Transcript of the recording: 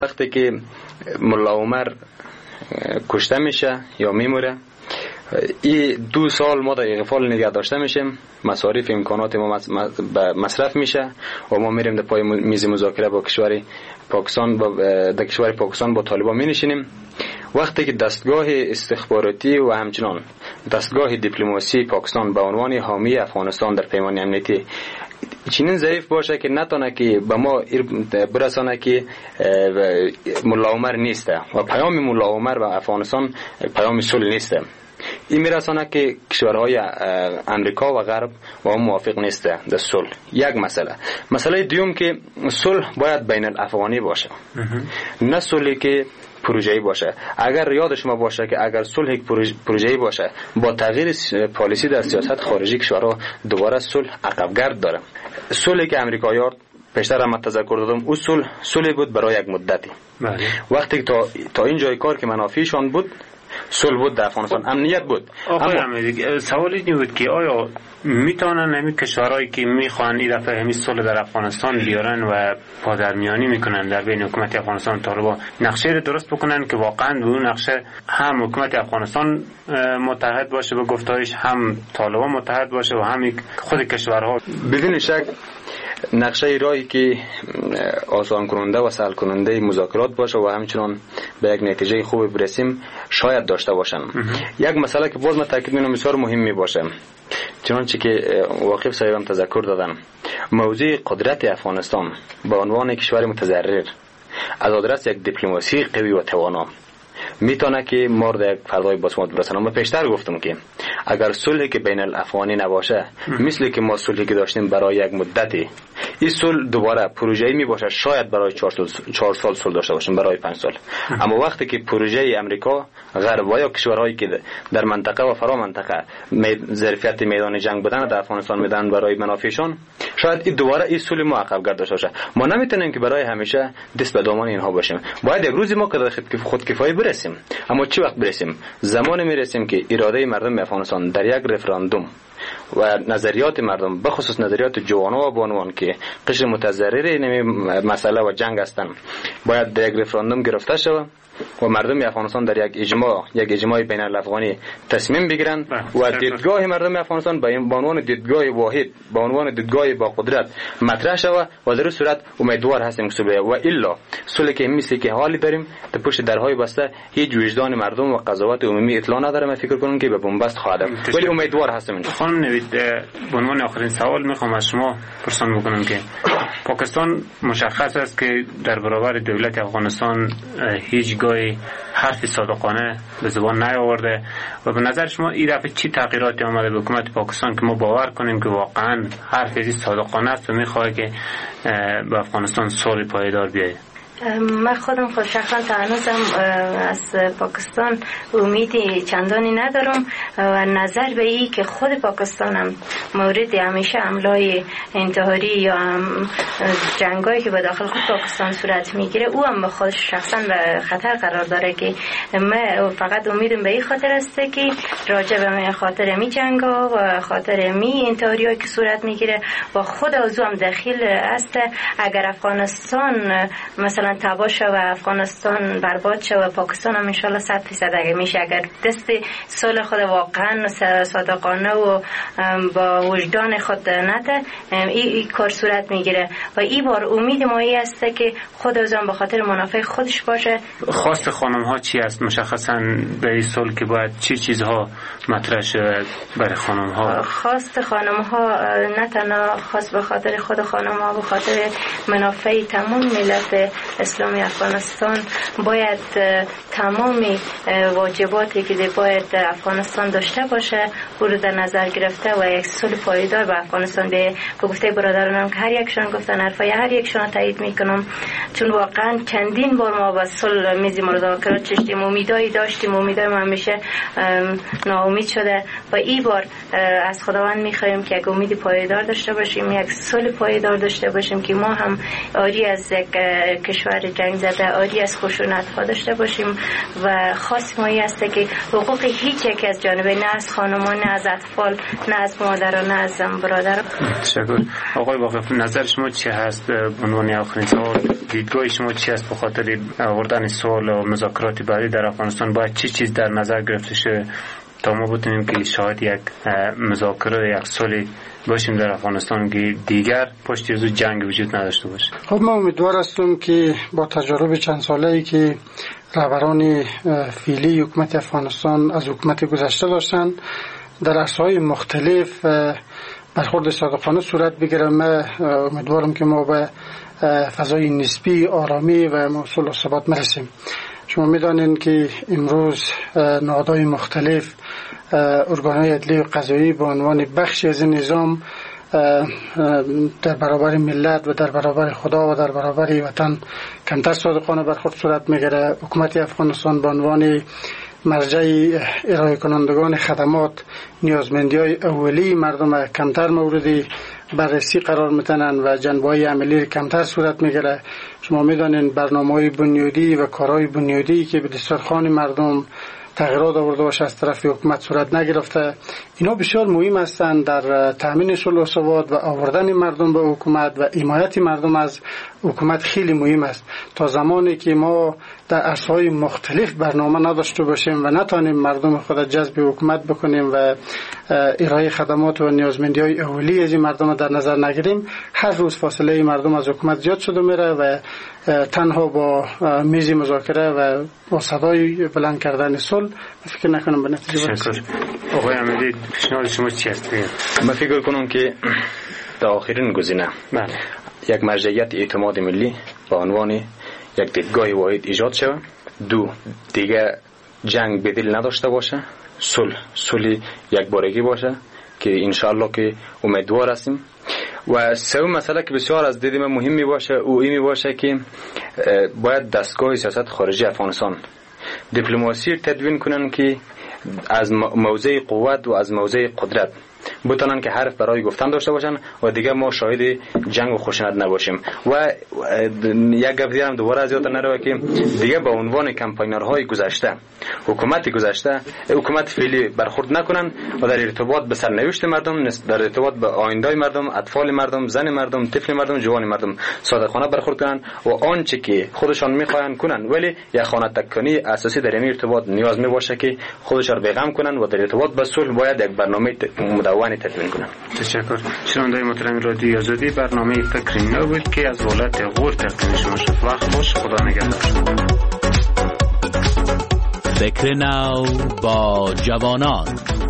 وقتی که ملا عمر کشته میشه یا میموره، این 2 سال ما در اغفال نگه داشته میشیم، مصارف امکانات ما مصرف میشه و ما میریم در پای میز مذاکره با کشور پاکستان، در کشور پاکستان با طالبان می نشینیم. وقتی که دستگاه استخباراتی و همچنان دستگاه دیپلماسی پاکستان به عنوان حامی افغانستان در پیمان امنیتی چنین ضعیف باشه که نتونه که به ما برسانه که ملا عمر نیسته و پیام ملا عمر و افغانستان پیام صلح نیسته، این میرسانه که کشورهای امریکا و غرب با هم موافق نیسته در صلح. یک مسئله دیوم که صلح باید بین الافغانی باشه، نه صلحی که پروژه‌ای باشه. اگر یاد شما باشه که اگر صلح پروژه‌ای باشه، با تغییر پالیسی در سیاست خارجی کشورها دوباره صلح عقب‌گرد داره. صلحی که امریکایی‌ها پیشتر هم تذکر دادم، او صلح بود برای یک مدتی. وقتی تا این جای کار که منافعشان بود، صلح بود در افغانستان، امنیت بود. اما سوالی این بود که آیا میتونن همین کشورهایی که میخوان این دفعه همین صلح در افغانستان بیارن و پادرمیانی میکنن در بین حکومت افغانستان و طالبان، نقشه رو درست بکنن که واقعا به اون نقشه هم حکومت افغانستان متحد باشه به گفتارش، هم طالبان متحد باشه و هم خود کشورها؟ بدون شک نقشه راهی که آسان کننده و سهل کننده مذاکرات باشه و همچنان به یک نتیجه خوب برسیم شاید داشته باشن. یک مسئله که باز من تاکید می‌کنم بسیار مهمی باشه، چنانچه که واقف صاحبم تذکر دادن، موضوع قدرت افغانستان به عنوان کشور متضرر از آدرس یک دیپلماسی قوی و توانا میتونه که مورد یک فردای باسمات برسانه. ما پیشتر گفتم که اگر صلحی که بین الافغانی نباشه، مثل که ما صلحی که داشتیم برای یک مدتی، این صلح دوباره پروژه‌ای می باشه، شاید برای 4 سال صلح داشته باشیم، برای 5 سال. اما وقتی که پروژه امریکا، غرب و یا کشورهایی که در منطقه و فرا منطقه ظرفیت میدان جنگ بودن در افغانستان میدن برای منافعشان، شاید این دوباره این صلح ما عقب‌گرد داشته باشه. ما نمیتونیم که برای همیشه دست به دامان اینها باشیم. باید یک روزی ما که خودکفایی برسیم. اما چی وقت برسیم؟ زمانی میرسیم که اراده مردم افغانستان در یک رفراندوم و نظریات مردم، به خصوص نظریات جوانان و بانوان که قشر متضرر این مسئله و جنگ هستند، باید در یک رفراندوم گرفته شود و مردم افغانستان در یک اجماع بین الافغانی تصمیم بگیرن و دیدگاه مردم افغانستان به عنوان دیدگاه واحد، به عنوان دیدگاه با قدرت مطرح شود و در صورت امیدوار هستیم که صلح و الا صلحی که مثل که حالی داریم در پشت درهای بسته، هیچ وجدان مردم و قضاوت عمومی اطلاع نداره. من فکر کنم که به بنبست خواهد، ولی امیدوار هستم. خانم نوید، به عنوان آخرین سوال میخوام از شما پرسان بکنم که پاکستان مشخص است که در برابر دولت افغانستان هیچگاه حرف صادقانه به زبان نیاورده و به نظر شما این دفعه چی تغییراتی آمده به حکومت پاکستان که ما باور کنیم که واقعا حرف ازی صادقانه است و میخواد که به افغانستان صلح پایدار بیاید؟ من خودم شخصا تا هنوزم از پاکستان امیدی چندانی ندارم و نظر به این که خود پاکستان هم مورد همیشه حملای انتحاری یا جنگایی که به داخل خود پاکستان صورت میگیره، او هم به خودش شخصا به خطر قرار داره. که من فقط امیدم به این خاطر است که راجع به خاطر می جنگا و خاطر می انتحاریایی که صورت میگیره و خود اوضاع هم داخل است. اگر افغانستان مثلا تباه شه و افغانستان برباد شه و پاکستان هم انشالله 100% اگه میشه، اگر دست صلح خود واقعا صادقانه و با وجدان خود نده، این کار صورت میگیره و این بار امید ما این است که خود اوزان به خاطر منافع خودش باشه. خواست خانم ها چی است مشخصا به این صلح که باید چی چیزها مطرح شود برای خانم ها؟ خواست خانم ها نه تنها خاص به خاطر خود خانم ها، به خاطر منافع تمام ملت اسلامی افغانستان باید تمام واجباتی که باید افغانستان داشته باشه او رو در نظر گرفته و یک صلح پایدار به افغانستان به گفته برادرانم که هر یکشون گفتن حرفای هر یکشون تایید میکنم، چون واقعا چندین بار ما با صلح میز مذاکرات چشتیم، امیدایی داشتیم، امیدای ما همیشه ناامید شده و این بار از خداوند میخوایم که یک امید پایدار داشته باشیم، یک صلح پایدار داشته باشیم که ما هم آری از یک کشور کشور جنگ زده آری از خشونت ها داشته باشیم و خاص مایی است که حقوق هیچ یک از جانبه، نه از خانمان، نه از اطفال، نه از مادران، نه از برادر. تشکر. آقای واقف، نظر شما چی هست به عنوان آخرین سوال؟ دیدگاه شما چی است به خاطر آوردن صلح و مذاکرات بعدی در افغانستان؟ باید چی چیز در نظر گرفته شه تا ما بتونیم که شاید یک مذاکره، یک صلح باشیم در افغانستان که دیگر پشت از جنگ وجود نداشته باشه؟ خب ما امیدوار هستم که با تجارب چند ساله‌ای که رهبران فعلی حکومت افغانستان از حکومت گذشته داشتن در عرصه‌های مختلف برخورد صادقانه صورت بگیره. من امیدوارم که ما به فضای نسبی آرامی و موصول و ثبات مرسیم. شما میدانید که امروز نهادهای مختلف، ارگان‌های عدلی و قضایی به عنوان بخشی از نظام در برابر ملت و در برابر خدا و در برابر وطن کمتر صادقانه برخورد صورت میگیره. حکومت افغانستان به عنوان مرجع ارائه کنندگان خدمات نیازمندی‌های اولیه مردم کمتر مورد بررسی قرار میتنن و جنبه‌های عملی کمتر صورت میگیره. شما میدانید برنامه‌های بنیادی و کارهای بنیادی که به دسترخوان مردم تغییرات آورده باشه از طرف حکومت صورت نگرفته. اینا بسیار مهم هستند در تامین صلح و ثبات و آوردن مردم به حکومت و حمایت مردم از حکومت خیلی مهم است. تا زمانی که ما در عرصه‌های مختلف برنامه نداشته باشیم و نتونیم مردم خود جذب حکومت بکنیم و ارائه خدمات و نیازمندی‌های اولیه از مردم در نظر نگیریم، هر روز فاصله مردم از حکومت زیاد شده میره و تنها با میز مذاکره و با صدای بلند کردن صلح فکر نکنم به نتیجه برسیم. آقای امیدی، پیشنهاد شما چی است؟ من فکر کنم که در آخرین گزینه یک مرجعیت اعتماد ملی به عنوان یک دیدگاه واحد ایجاد شود. دو، دیگه جنگ بدیل نداشته باشه، صلح یک بارگی باشه که انشالله که امیدوار هستیم. و سوم مسئله که بسیار از دید من مهم می باشه او این می باشه که باید دستگاه سیاست خارجی افغانستان دیپلماسی تدوین کنن که از موضع قوت و از موضع قدرت بتونن که حرف برای گفتن داشته باشن و دیگه ما شاهد جنگ و خشونت نباشیم. و یک گپ دیگه هم دوباره از یاد نره که دیگه به عنوان کمپاینرهای گذشته، حکومت فعلی برخورد نکنن و در ارتباط به سرنوشت مردم، در ارتباط به آینده مردم، اطفال مردم، زن مردم، طفل مردم، جوان مردم صادقانه برخورد کنن و آنچه که خودشان میخواین کنن. ولی یک خانه تکانی اساسی در این ارتباط نیاز می باشه که خودشان بیغم کنن و در ارتباط به صلح باید یک برنامه مدون تدوین کنن. تشکر. شنوندگان محترم رادیو آزادی، برنامه فکر نو بود که از ولایت غور تقدیم شما شد. وقت خوش، خدا نگهدار. فکر نو با جوانان.